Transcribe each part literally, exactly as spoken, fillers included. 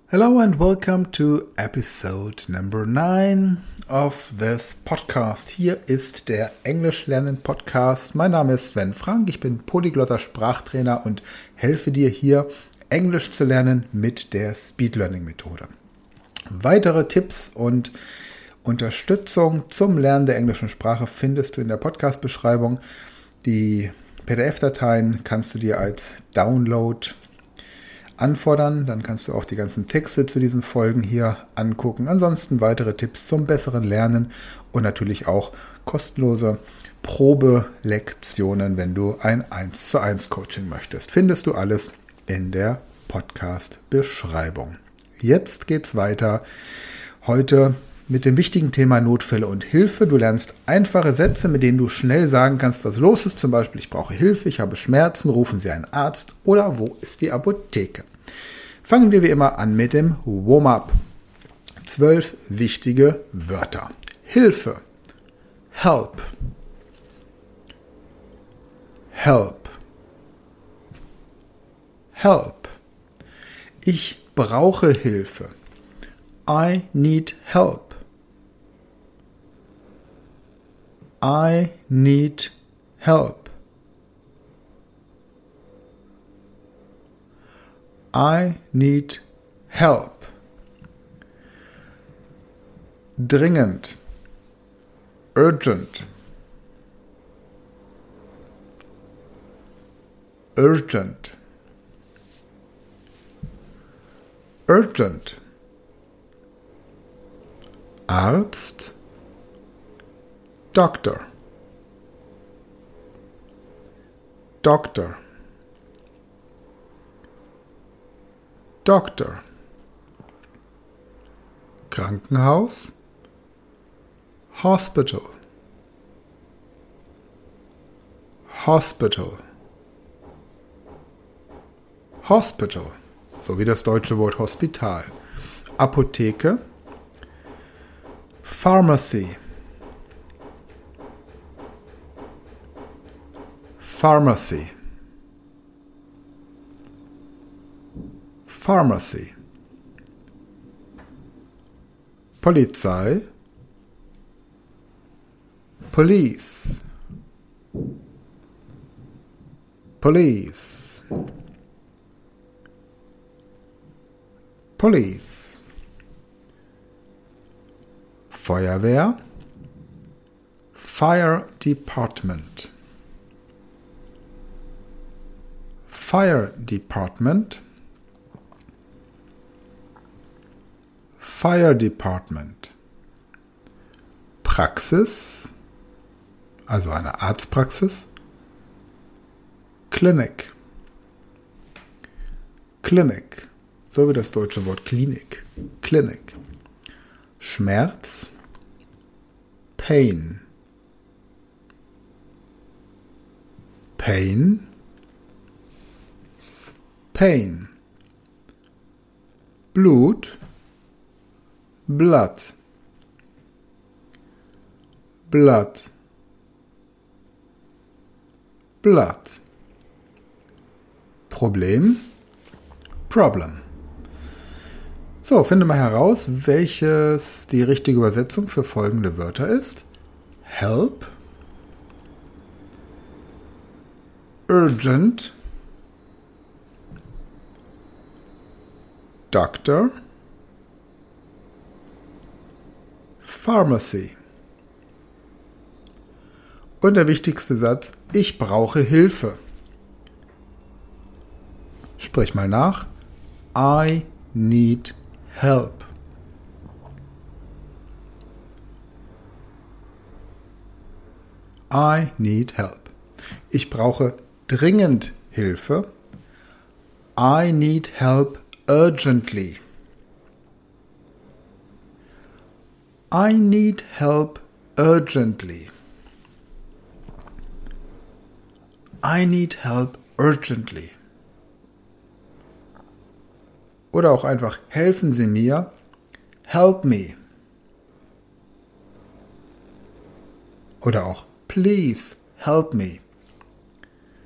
Hello and welcome to episode number nine of this podcast. Hier ist der Englisch lernen Podcast. Mein Name ist Sven Frank, ich bin polyglotter Sprachtrainer und helfe dir hier Englisch zu lernen mit der Speed Learning Methode. Weitere Tipps und Unterstützung zum Lernen der englischen Sprache findest du in der Podcast-Beschreibung. Die P D F-Dateien kannst du dir als Download anfordern, dann kannst du auch die ganzen Texte zu diesen Folgen hier angucken. Ansonsten weitere Tipps zum besseren Lernen und natürlich auch kostenlose Probelektionen, wenn du ein eins zu eins Coaching möchtest. Findest du alles in der Podcast-Beschreibung. Jetzt geht's weiter. Heute mit dem wichtigen Thema Notfälle und Hilfe. Du lernst einfache Sätze, mit denen du schnell sagen kannst, was los ist. Zum Beispiel, ich brauche Hilfe, ich habe Schmerzen, rufen Sie einen Arzt oder wo ist die Apotheke? Fangen wir wie immer an mit dem Warm-up. Zwölf wichtige Wörter. Hilfe. Help. Help. Help. Ich brauche Hilfe. I need help. I need help. I need help. Dringend. Urgent. Urgent. Urgent. Arzt. Doctor. Doctor. Doctor. Krankenhaus. Hospital. Hospital. Hospital. So wie das deutsche Wort Hospital. Apotheke. Pharmacy. Pharmacy. Pharmacy. Polizei. Police. Police. Police. Feuerwehr. Fire Department. Fire Department. Fire Department. Praxis, also eine Arztpraxis. Clinic. Clinic, so wie das deutsche Wort Klinik. Clinic. Schmerz. Pain. Pain. Pain. Blut. Blood. Blood. Blood. Problem. Problem. So, finde mal heraus, welches die richtige Übersetzung für folgende Wörter ist. Help. Urgent. Doctor. Pharmacy. Und der wichtigste Satz, ich brauche Hilfe. Sprich mal nach. I need help. I need help. Ich brauche dringend Hilfe. I need help urgently. I need help urgently. I need help urgently. Oder auch einfach, helfen Sie mir. Help me. Oder auch, please help me.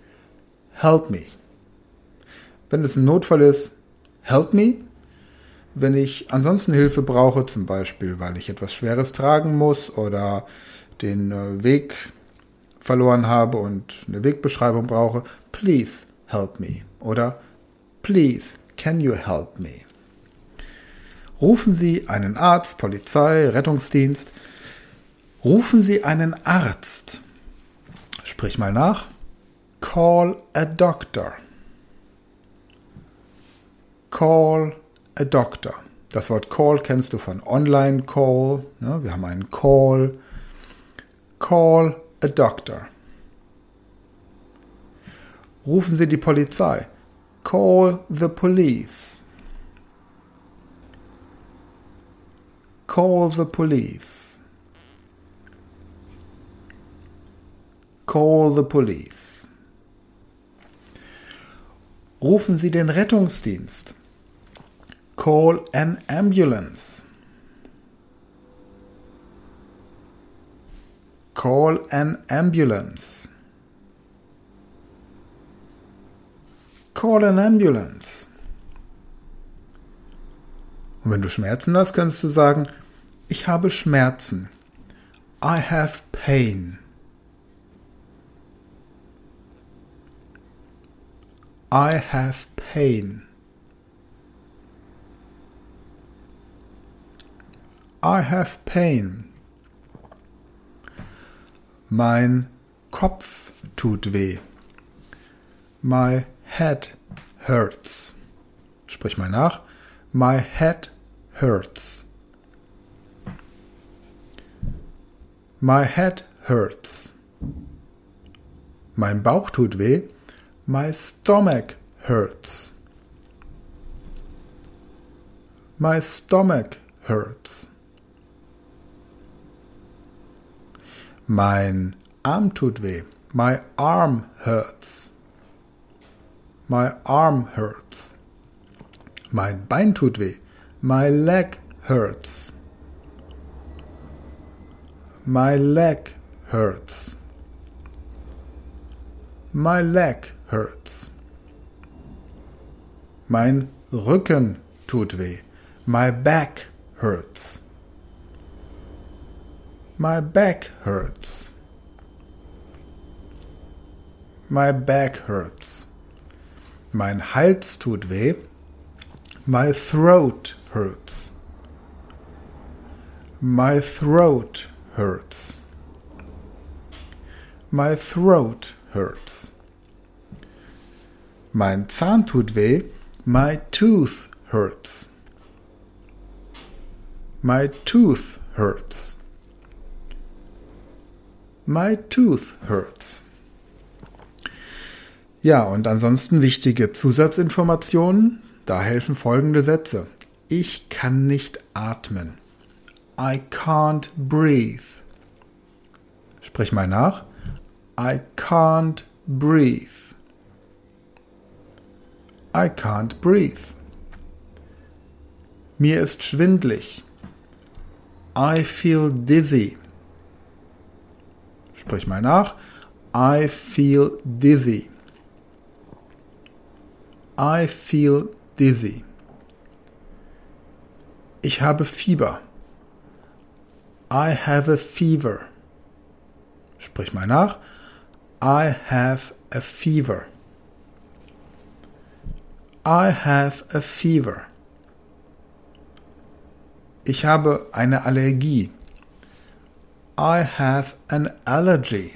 Help me. Wenn es ein Notfall ist, help me. Wenn ich ansonsten Hilfe brauche, zum Beispiel, weil ich etwas Schweres tragen muss oder den äh, Weg verloren habe und eine Wegbeschreibung brauche, please help me oder please can you help me. Rufen Sie einen Arzt, Polizei, Rettungsdienst. Rufen Sie einen Arzt. Sprich mal nach. Call a doctor. Call a doctor. Das Wort Call kennst du von Online-Call. Ne? Wir haben einen Call. Call a doctor. Rufen Sie die Polizei. Call the police. Call the police. Call the police. Rufen Sie den Rettungsdienst. Call an ambulance. Call an ambulance. Call an ambulance. Und wenn du Schmerzen hast, kannst du sagen, ich habe Schmerzen. I have pain. I have pain. I have pain. Mein Kopf tut weh. My head hurts. Sprich mal nach. My head hurts. My head hurts. Mein Bauch tut weh. My stomach hurts. My stomach hurts. Mein Arm tut weh. My arm hurts. My arm hurts. Mein Bein tut weh. My leg hurts. My leg hurts. My leg hurts. Mein Rücken tut weh. My back hurts. My back hurts. My back hurts. Mein Hals tut weh. My throat hurts. My throat hurts. My throat hurts. Mein Zahn tut weh. My tooth hurts. My tooth hurts. My tooth hurts. Ja, und ansonsten wichtige Zusatzinformationen. Da helfen folgende Sätze. Ich kann nicht atmen. I can't breathe. Sprich mal nach. I can't breathe. I can't breathe. Mir ist schwindlig. I feel dizzy. Sprich mal nach. I feel dizzy. I feel dizzy. Ich habe Fieber. I have a fever. Sprich mal nach. I have a fever. I have a fever. Ich habe eine Allergie. I have an allergy.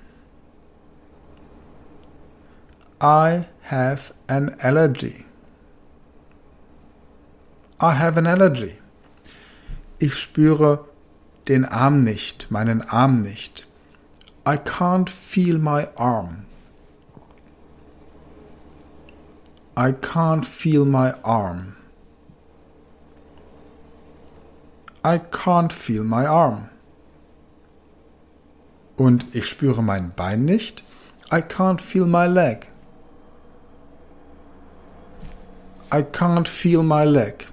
I have an allergy. I have an allergy. Ich spüre den Arm nicht, meinen Arm nicht. I can't feel my arm. I can't feel my arm. I can't feel my arm. Und ich spüre mein Bein nicht. I can't feel my leg. I can't feel my leg.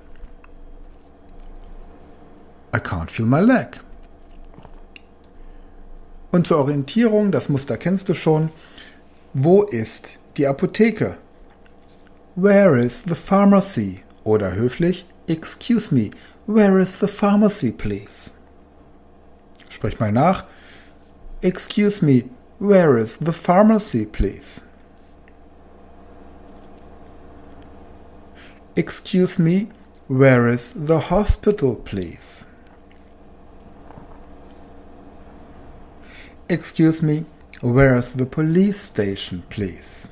I can't feel my leg. Und zur Orientierung, das Muster kennst du schon. Wo ist die Apotheke? Where is the pharmacy? Oder höflich, Excuse me, where is the pharmacy, please? Sprich mal nach. Excuse me, where is the pharmacy, please? Excuse me, where is the hospital, please? Excuse me, where is the police station, please?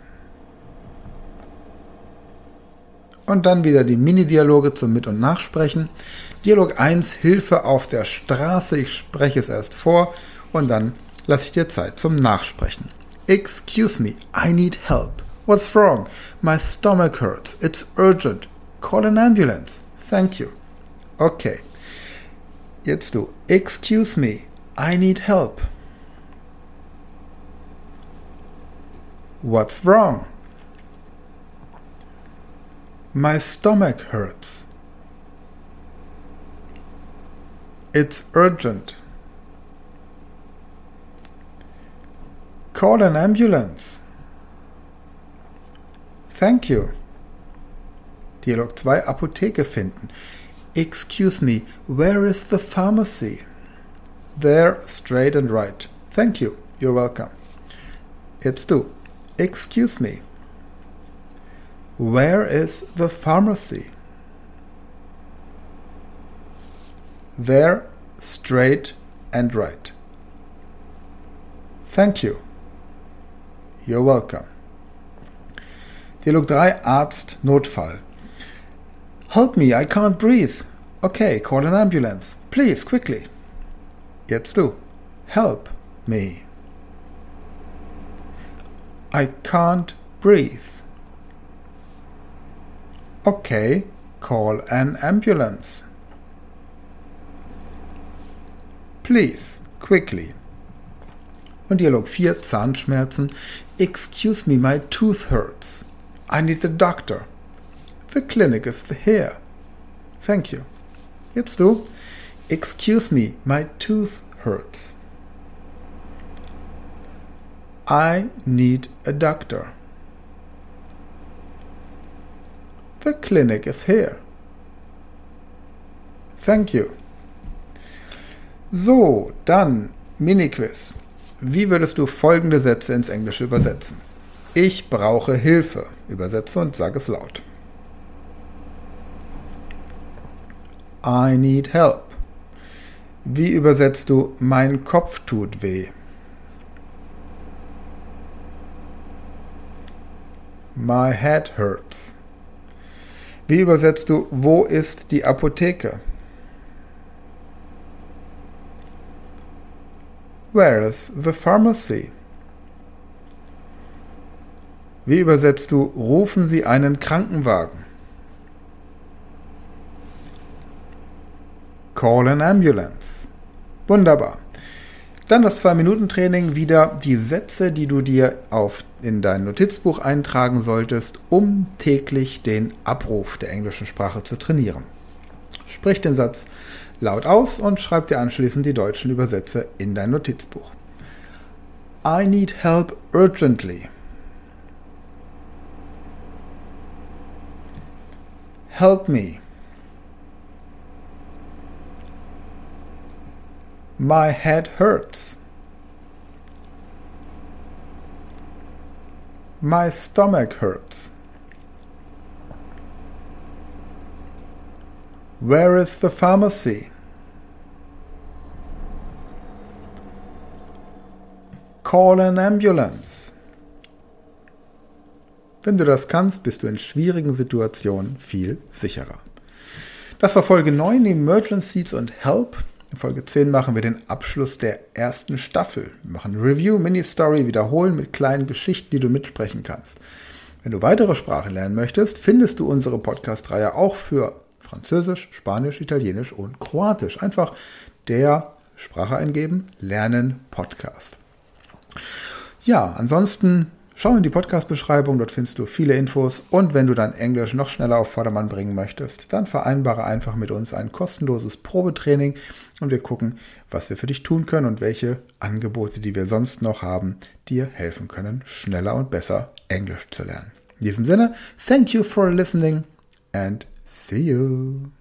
Und dann wieder die Mini-Dialoge zum Mit- und Nachsprechen. Dialog eins, Hilfe auf der Straße. Ich spreche es erst vor und dann lasse ich dir Zeit zum Nachsprechen. Excuse me, I need help. What's wrong? My stomach hurts. It's urgent. Call an ambulance. Thank you. Okay. Jetzt du. Excuse me, I need help. What's wrong? My stomach hurts. It's urgent. Call an ambulance. Thank you. Dialog zwei, Apotheke finden. Excuse me, where is the pharmacy? There, straight and right. Thank you. You're welcome. Jetzt du. Excuse me. Where is the pharmacy? There, straight and right. Thank you. You're welcome. Dialog drei, Arzt, Notfall. Help me, I can't breathe. Okay, call an ambulance. Please, quickly. Jetzt du. Help me. I can't breathe. Okay, call an ambulance. Please, quickly. Und Dialog vier, Zahnschmerzen. Excuse me, my tooth hurts. I need the doctor. The clinic is here. Thank you. Jetzt du. Excuse me, my tooth hurts. I need a doctor. The clinic is here. Thank you. So, dann Mini-Quiz. Wie würdest du folgende Sätze ins Englische übersetzen? Ich brauche Hilfe. Übersetze und sag es laut. I need help. Wie übersetzt du mein Kopf tut weh? My head hurts. Wie übersetzt du, wo ist die Apotheke? Where is the pharmacy? Wie übersetzt du, rufen Sie einen Krankenwagen? Call an ambulance. Wunderbar. Dann das zwei-Minuten-Training, wieder die Sätze, die du dir auf, in dein Notizbuch eintragen solltest, um täglich den Abruf der englischen Sprache zu trainieren. Sprich den Satz laut aus und schreib dir anschließend die deutschen Übersätze in dein Notizbuch. I need help urgently. Help me. My head hurts. My stomach hurts. Where is the pharmacy? Call an ambulance. Wenn du das kannst, bist du in schwierigen Situationen viel sicherer. Das war Folge neun, Emergencies und Help. In Folge zehn machen wir den Abschluss der ersten Staffel. Wir machen eine Review, Mini-Story, wiederholen mit kleinen Geschichten, die du mitsprechen kannst. Wenn du weitere Sprachen lernen möchtest, findest du unsere Podcast-Reihe auch für Französisch, Spanisch, Italienisch und Kroatisch. Einfach der Sprache eingeben, Lernen Podcast. Ja, ansonsten schau in die Podcast-Beschreibung, dort findest du viele Infos und wenn du dein Englisch noch schneller auf Vordermann bringen möchtest, dann vereinbare einfach mit uns ein kostenloses Probetraining und wir gucken, was wir für dich tun können und welche Angebote, die wir sonst noch haben, dir helfen können, schneller und besser Englisch zu lernen. In diesem Sinne, thank you for listening and see you.